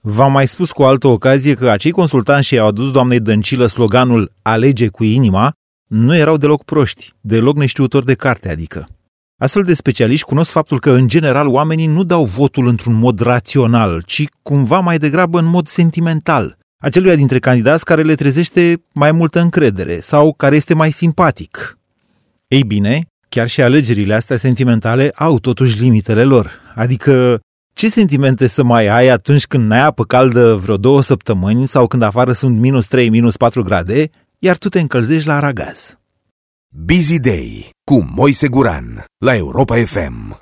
V-am mai spus cu o altă ocazie că acei consultanți și-au adus doamnei Dăncilă sloganul "Alege cu inima" nu erau deloc proști, deloc neștiutori de carte, adică. Astfel de specialiști cunosc faptul că, în general, oamenii nu dau votul într-un mod rațional, ci cumva mai degrabă în mod sentimental, aceluia dintre candidați care le trezește mai multă încredere sau care este mai simpatic. Ei bine, chiar și alegerile astea sentimentale au totuși limitele lor, adică ce sentimente să mai ai atunci când n-ai apă caldă vreo 2 săptămâni sau când afară sunt -3, -4 grade, iar tu te încălzești la aragaz. Busy Day cu Moise Guran la Europa FM.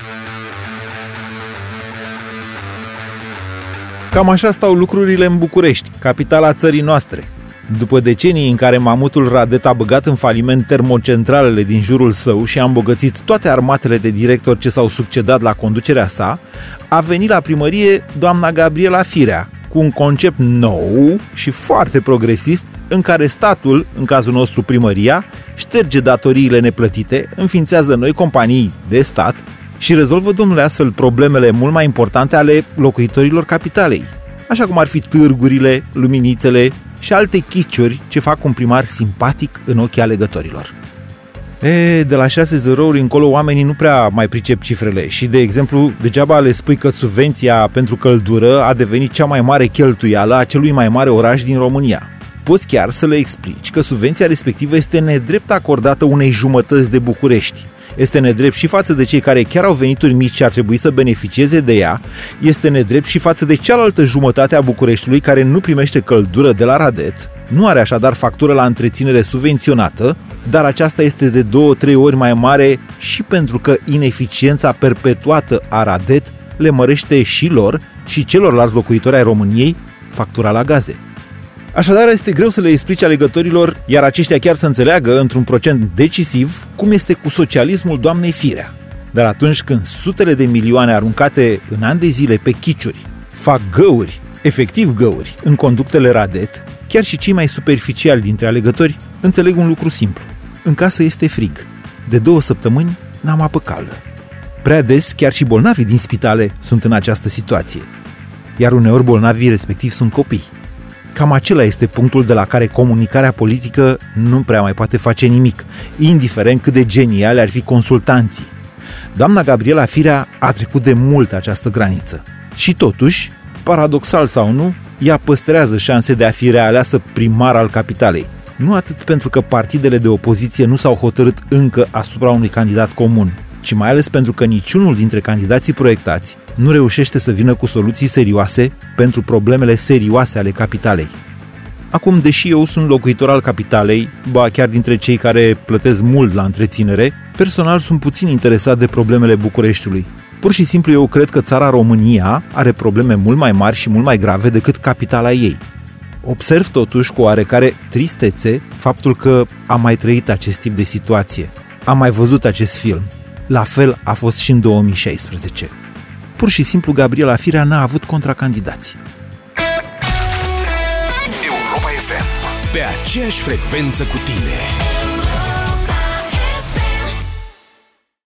Cam așa stau lucrurile în București, capitala țării noastre. După decenii în care mamutul Radet a băgat în faliment termocentralele din jurul său și a îmbogățit toate armatele de directori ce s-au succedat la conducerea sa, a venit la primărie doamna Gabriela Firea, cu un concept nou și foarte progresist, în care statul, în cazul nostru primăria, șterge datoriile neplătite, înființează noi companii de stat și rezolvă, domnule, astfel problemele mult mai importante ale locuitorilor capitalei, așa cum ar fi târgurile, luminițele și alte chiciuri ce fac un primar simpatic în ochii alegătorilor. De la 6-0 încolo oamenii nu prea mai pricep cifrele și, de exemplu, degeaba le spui că subvenția pentru căldură a devenit cea mai mare cheltuială a celui mai mare oraș din România. Poți chiar să le explici că subvenția respectivă este nedrept acordată unei jumătăți de București. Este nedrept și față de cei care chiar au venituri mici și ar trebui să beneficieze de ea, este nedrept și față de cealaltă jumătate a Bucureștiului care nu primește căldură de la Radet, nu are așadar factură la întreținere subvenționată, dar aceasta este de 2-3 ori mai mare și pentru că ineficiența perpetuată a Radet le mărește și lor și celorlalți locuitori ai României factura la gaze. Așadar, este greu să le explici alegătorilor, iar aceștia chiar să înțeleagă, într-un procent decisiv, cum este cu socialismul doamnei Firea. Dar atunci când sutele de milioane aruncate în ani de zile pe chiciuri fac găuri, efectiv găuri, în conductele Radet, chiar și cei mai superficiali dintre alegători înțeleg un lucru simplu. În casă este frig. De 2 săptămâni n-am apă caldă. Prea des, chiar și bolnavii din spitale sunt în această situație. Iar uneori bolnavii respectiv sunt copii. Cam acela este punctul de la care comunicarea politică nu prea mai poate face nimic, indiferent cât de geniali ar fi consultanții. Doamna Gabriela Firea a trecut de mult această graniță. Și totuși, paradoxal sau nu, ea păstrează șanse de a fi realeasă primar al capitalei. Nu atât pentru că partidele de opoziție nu s-au hotărât încă asupra unui candidat comun, ci mai ales pentru că niciunul dintre candidații proiectați nu reușește să vină cu soluții serioase pentru problemele serioase ale capitalei. Acum, deși eu sunt locuitor al capitalei, ba chiar dintre cei care plătesc mult la întreținere, personal sunt puțin interesat de problemele Bucureștiului. Pur și simplu eu cred că țara România are probleme mult mai mari și mult mai grave decât capitala ei. Observ totuși cu oarecare tristețe faptul că am mai trăit acest tip de situație. Am mai văzut acest film. La fel a fost și în 2016. Pur și simplu Gabriela Firea n-a avut contracandidați. Europa FM, pe aceeași frecvență cu tine.